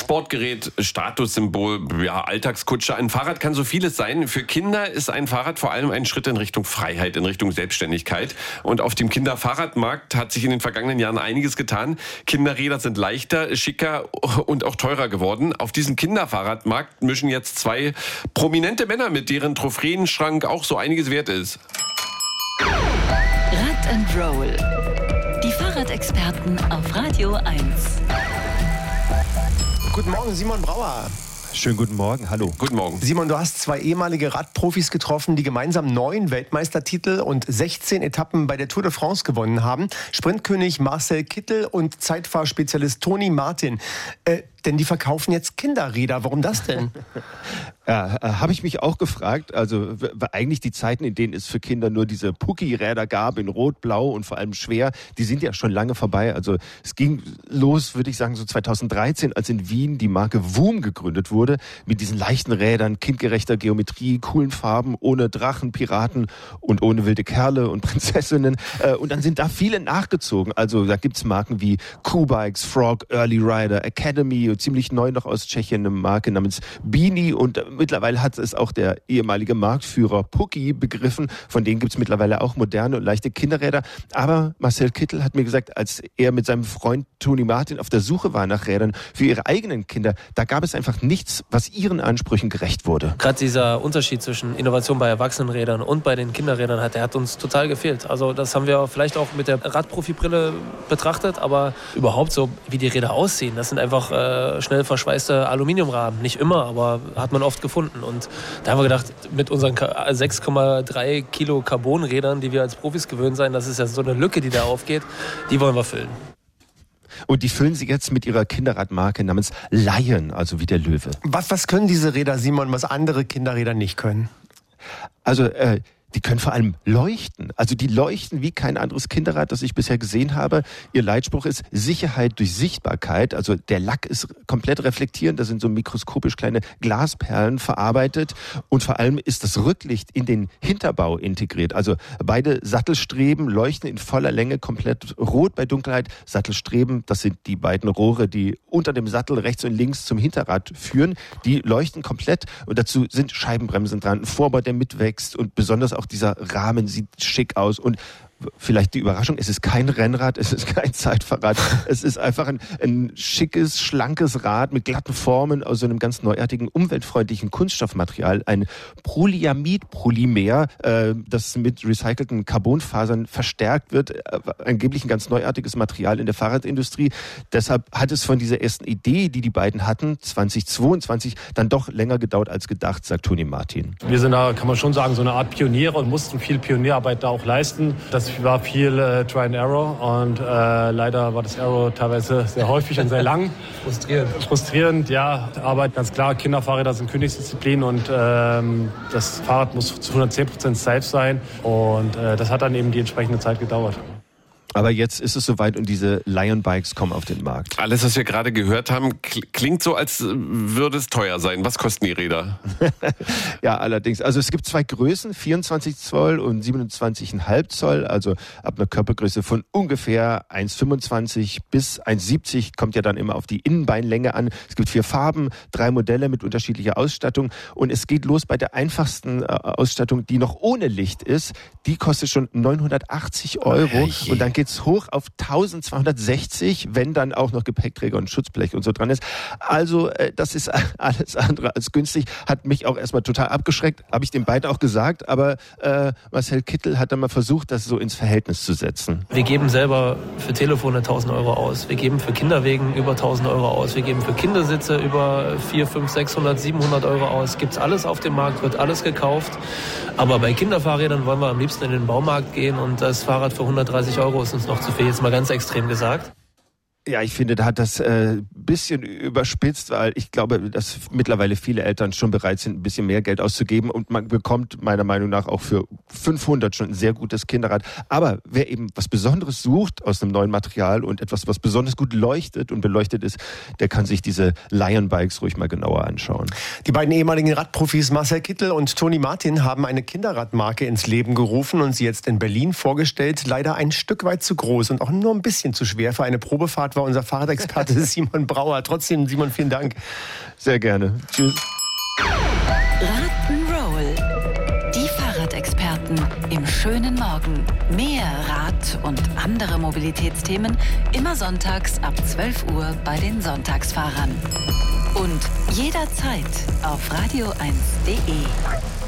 Sportgerät, Statussymbol, ja, Alltagskutsche. Ein Fahrrad kann so vieles sein. Für Kinder ist ein Fahrrad vor allem ein Schritt in Richtung Freiheit, in Richtung Selbstständigkeit. Und auf dem Kinderfahrradmarkt hat sich in den vergangenen Jahren einiges getan. Kinderräder sind leichter, schicker und auch teurer geworden. Auf diesem Kinderfahrradmarkt mischen jetzt zwei prominente Männer mit, deren Trophäenschrank auch so einiges wert ist. Rad and Roll. Die Fahrradexperten auf Radio 1. Guten Morgen, Simon Brauer. Schönen guten Morgen, hallo. Guten Morgen. Simon, du hast zwei ehemalige Radprofis getroffen, die gemeinsam 9 Weltmeistertitel und 16 Etappen bei der Tour de France gewonnen haben. Sprintkönig Marcel Kittel und Zeitfahrspezialist Toni Martin. Denn die verkaufen jetzt Kinderräder. Warum das denn? Ja, habe ich mich auch gefragt. Also eigentlich die Zeiten, in denen es für Kinder nur diese Pucki-Räder gab, in Rot, Blau und vor allem schwer, die sind ja schon lange vorbei. Also es ging los, würde ich sagen, so 2013, als in Wien die Marke WUM gegründet wurde, mit diesen leichten Rädern, kindgerechter Geometrie, coolen Farben, ohne Drachen, Piraten und ohne wilde Kerle und Prinzessinnen. Und dann sind da viele nachgezogen. Also da gibt's Marken wie Q-Bikes, Frog, Early Rider, Academy, ziemlich neu noch aus Tschechien, eine Marke namens Beanie, und mittlerweile hat es auch der ehemalige Marktführer Pucki begriffen. Von denen gibt es mittlerweile auch moderne und leichte Kinderräder. Aber Marcel Kittel hat mir gesagt, als er mit seinem Freund Toni Martin auf der Suche war nach Rädern für ihre eigenen Kinder, da gab es einfach nichts, was ihren Ansprüchen gerecht wurde. Gerade dieser Unterschied zwischen Innovation bei Erwachsenenrädern und bei den Kinderrädern der hat uns total gefehlt. Also das haben wir vielleicht auch mit der Radprofi-Brille betrachtet, aber überhaupt so, wie die Räder aussehen, das sind einfach schnell verschweißte Aluminiumrahmen. Nicht immer, aber hat man oft gefunden. Und da haben wir gedacht, mit unseren 6,3 Kilo Carbonrädern, die wir als Profis gewöhnt sein, das ist ja so eine Lücke, die da aufgeht, die wollen wir füllen. Und die füllen sie jetzt mit ihrer Kinderradmarke namens Lion, also wie der Löwe. Was können diese Räder, Simon, was andere Kinderräder nicht können? Also die können vor allem leuchten. Also die leuchten wie kein anderes Kinderrad, das ich bisher gesehen habe. Ihr Leitspruch ist Sicherheit durch Sichtbarkeit. Also der Lack ist komplett reflektierend. Da sind so mikroskopisch kleine Glasperlen verarbeitet. Und vor allem ist das Rücklicht in den Hinterbau integriert. Also beide Sattelstreben leuchten in voller Länge komplett rot bei Dunkelheit. Sattelstreben, das sind die beiden Rohre, die unter dem Sattel rechts und links zum Hinterrad führen. Die leuchten komplett. Und dazu sind Scheibenbremsen dran, ein Vorbau, der mitwächst, und besonders auch dieser Rahmen sieht schick aus. Und vielleicht die Überraschung, es ist kein Rennrad, es ist kein Zeitfahrrad, es ist einfach ein schickes, schlankes Rad mit glatten Formen aus so einem ganz neuartigen, umweltfreundlichen Kunststoffmaterial, ein Polyamid-Polymer, das mit recycelten Carbonfasern verstärkt wird, angeblich ein ganz neuartiges Material in der Fahrradindustrie. Deshalb hat es von dieser ersten Idee, die die beiden hatten, 2022, dann doch länger gedauert als gedacht, sagt Toni Martin. Wir sind da, kann man schon sagen, so eine Art Pioniere und mussten viel Pionierarbeit da auch leisten. Das war viel Try and Error, und leider war das Error teilweise sehr häufig und sehr lang. Frustrierend, ja. Aber ganz klar, Kinderfahrräder sind Königsdisziplin, und das Fahrrad muss zu 110% safe sein, und das hat dann eben die entsprechende Zeit gedauert. Aber jetzt ist es soweit und diese Lion Bikes kommen auf den Markt. Alles, was wir gerade gehört haben, klingt so, als würde es teuer sein. Was kosten die Räder? Ja, allerdings. Also es gibt zwei Größen, 24 Zoll und 27,5 Zoll. Also ab einer Körpergröße von ungefähr 1,25 bis 1,70 kommt ja dann immer auf die Innenbeinlänge an. Es gibt 4 Farben, 3 Modelle mit unterschiedlicher Ausstattung. Und es geht los bei der einfachsten Ausstattung, die noch ohne Licht ist. Die kostet schon 980 €. Und dann geht's hoch auf 1260, wenn dann auch noch Gepäckträger und Schutzblech und so dran ist. Also das ist alles andere als günstig. Hat mich auch erstmal total abgeschreckt, habe ich den beiden auch gesagt. Aber Marcel Kittel hat dann mal versucht, das so ins Verhältnis zu setzen. Wir geben selber für Telefone 1.000 € aus. Wir geben für Kinderwegen über 1.000 € aus. Wir geben für Kindersitze über 400, 500, 600, 700 € aus. Gibt's alles auf dem Markt, wird alles gekauft. Aber bei Kinderfahrrädern wollen wir am liebsten in den Baumarkt gehen, und das Fahrrad für 130 € ist uns noch zu viel, jetzt mal ganz extrem gesagt. Ja, ich finde, da hat das bisschen überspitzt, weil ich glaube, dass mittlerweile viele Eltern schon bereit sind, ein bisschen mehr Geld auszugeben, und man bekommt meiner Meinung nach auch für 500 schon ein sehr gutes Kinderrad. Aber wer eben was Besonderes sucht aus einem neuen Material und etwas, was besonders gut leuchtet und beleuchtet ist, der kann sich diese Lion Bikes ruhig mal genauer anschauen. Die beiden ehemaligen Radprofis Marcel Kittel und Toni Martin haben eine Kinderradmarke ins Leben gerufen und sie jetzt in Berlin vorgestellt. Leider ein Stück weit zu groß und auch nur ein bisschen zu schwer für eine Probefahrt, war unser Fahrradexperte Simon Brauer. Trotzdem, Simon, vielen Dank. Sehr gerne. Tschüss. Rock'n'Roll. Die Fahrradexperten im schönen Morgen. Mehr Rad und andere Mobilitätsthemen immer sonntags ab 12 Uhr bei den Sonntagsfahrern. Und jederzeit auf radio1.de.